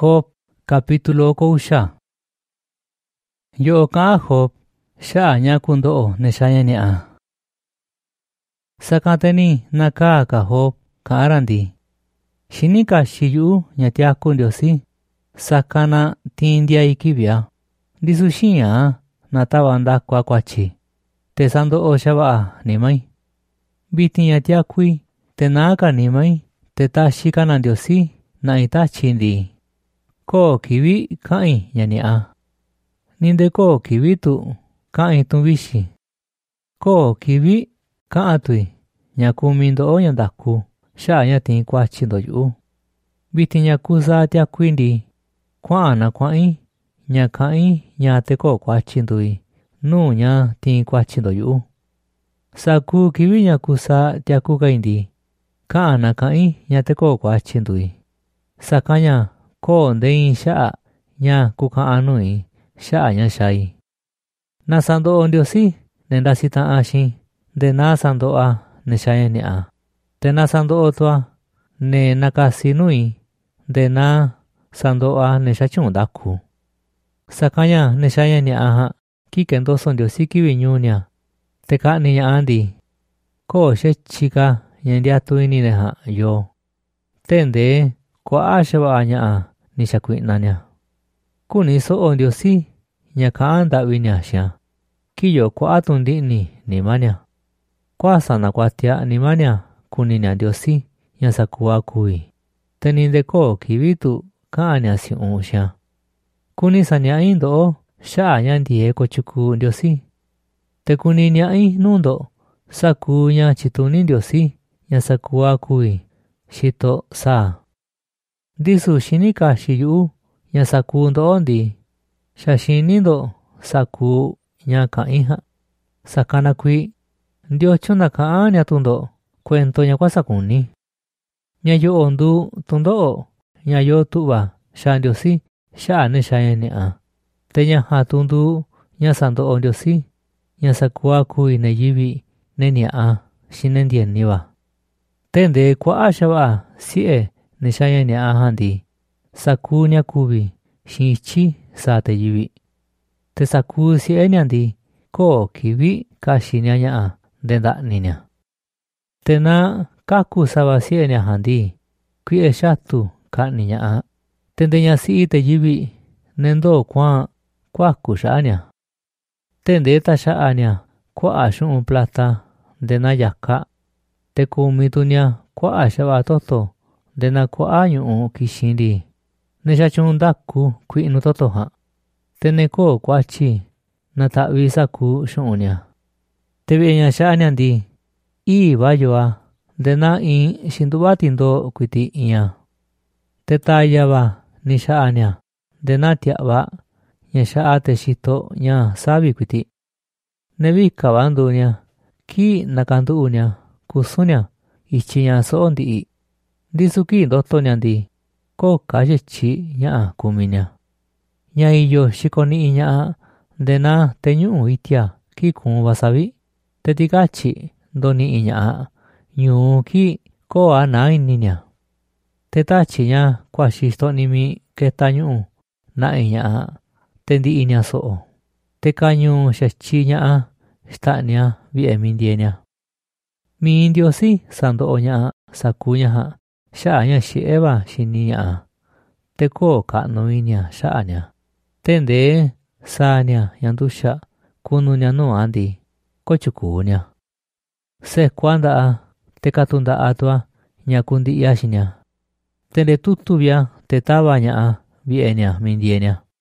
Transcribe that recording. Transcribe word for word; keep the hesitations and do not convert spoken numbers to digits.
Job capítulo kousha. Yo ka Job sha nya kundo ne shaya ni a. Sakateni naka ka Job ka arandi. Shinika shiyu nya tia kundiosi. Sakana tindia ikibia. Disushia natawanda kwa kwachi. Tesando o shaba ni mai. Biti nya tia kui tenaka ni mai. Teta shikana diosi na ita chindi. Ko kiwi kai yani a. Ninde ko kiwi tu kai tu vishi. Ko kiwi ka atui. Nyaku mindo o yandaku. Sha yatin kwa chindo yu. Biti nyaku za tia kuindi. Kwa ana kwa i. Nyakai nyate ko kwa chindui. Nu nya tin kwa chindo yu. Saku kiwi nyaku sa tia kukaindi. Ka ana kai nyate ko kwa chindui. Sakanya ko ndei sha nya kuka anui sha nya shai. Nasando ondiosi nenda sita ashi de nasando a ne shaya ni a. Te nasando otwa ne nakasinui de na sando a ne shachun daku. Sakanya ne shaya ni a ha kikendo sondiosi kiwi nyunya. Te ka ni ya andi. Ko she chika yendia tuini ne ha yo. Tende kwa ashaba anya a ni shakui nanya. Kuni so ondiosi nya kaanda winya sha. Kiyo kwa atundi ni ni manya. Kwa sana kwa tia ni manya kuni nya diosi nya sakua kui. Teninde ko kiwitu kaanya si unsha. Kuni sanya indo o sha nyandie ko chuku diosi. Te kuni nya i nundo saku nya chituni diosi nya sakua kui. Shito sa. Disu shinika shiyu nya saku ndo ondi. Shashinindo saku nya ka iha. Sakana kui. Ndio chuna ka anya tundo. Kwento nya kwa sakuni. Nya yo ondu tundo o. Nya yo tuwa. Sha ndiosi. Sha ne shaya ni a. Te nya hatundu. Nya sando ondiosi. Nya sakua kui ne yibi. Ne ni a. Shinendien niwa. Tende kwa ashaba si e. Ne shaya ni a handi. Saku nya kubi. Shinichi sa te yibi. Te saku si e nyandi. Ko kiwi ka shinya nya a. Denda ninya. Te na kaku sawa si e nya handi. Kui e shatu ka ninya a. Tende nya si te yibi. Nendo kwa kwa kusha anya. Tende ta sha anya. Kwa ashun plata. Dena yaka. Te kumitu nya kwa ashaba toto. Dena kwa anyu kishindi. Nesha chundaku kui nutoto ha. Tene ko kwa chi. Nata wisa ku shunya. Tebi enya sha anyandi. I bayoa. Dena in shindubatindo kuiti inya. Teta yaba nisha anya. Dena tiaba. Nya sha ate shito nya sabi kuiti. Nebi kabandu nya. Ki nakandu unya. Kusunya. Ichi nya soondi i. Disuki doto nyandi. Ko kaje chi nya kuminya. Nya iyo shikoni nya dena tenyu itia ki kun wasabi. Tetika chi doni nya nyu ki ko anai ninya. Teta chi nya kwa shisto nimi keta nyu na nya tendi inya so. Teka nyu shachi nya sta nya vi emindie nya. Mi indio si sando nya sakunya ha. Sha nya shi eba shini nya. Teko ka noinya sha nya. Tende sa nya yandusha kunu nya no andi. Kochuku nya. Se kwanda a teka tunda atwa nya kundi yashi nya. Tende tutubia tetaba nya a vi enya mindie nya.